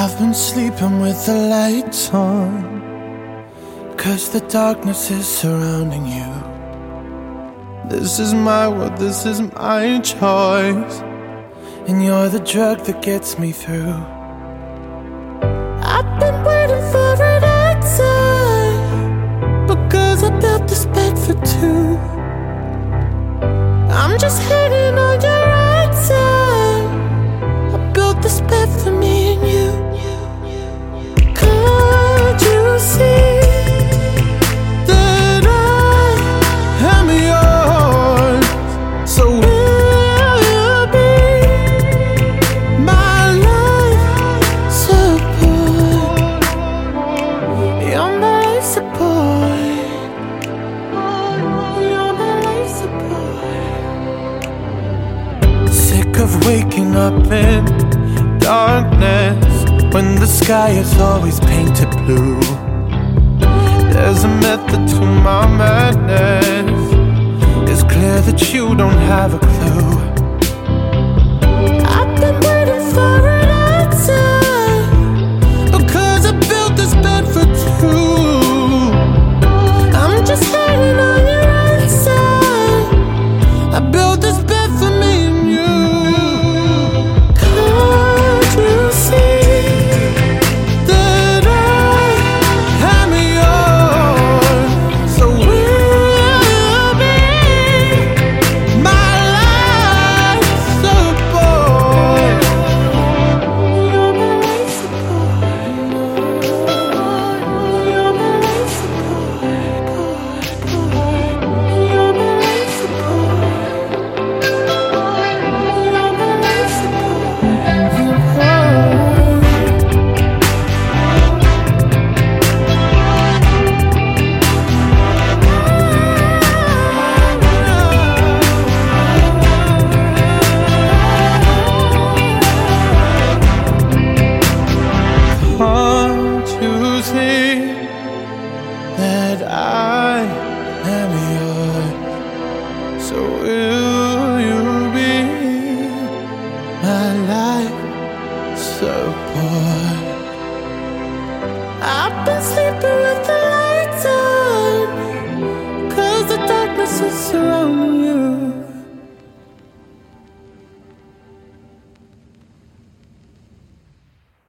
I've been sleeping with the lights on, 'cause the darkness is surrounding you. This is my world, this is my choice, and you're the drug that gets me through. I've been waiting for an answer, because I built this bed for two. I'm just hanging on your answer. I built this bed for me and you. Can't you see that I am yours? So will you be my life support? You're my life support. You're my life support. Sick of waking up in darkness when the sky is always painted blue. There's a method to my madness. It's clear that you don't have a clue. I've been waiting for an answer, because I built this bed for two. I'm just hanging on your answer. I built this bed for me and you. Can't you see that I am yours? So will you be my life support? You're my life support. You're my life support. You're my life support. You're my life Can't you see that I am yours? So will you be my life support? I've been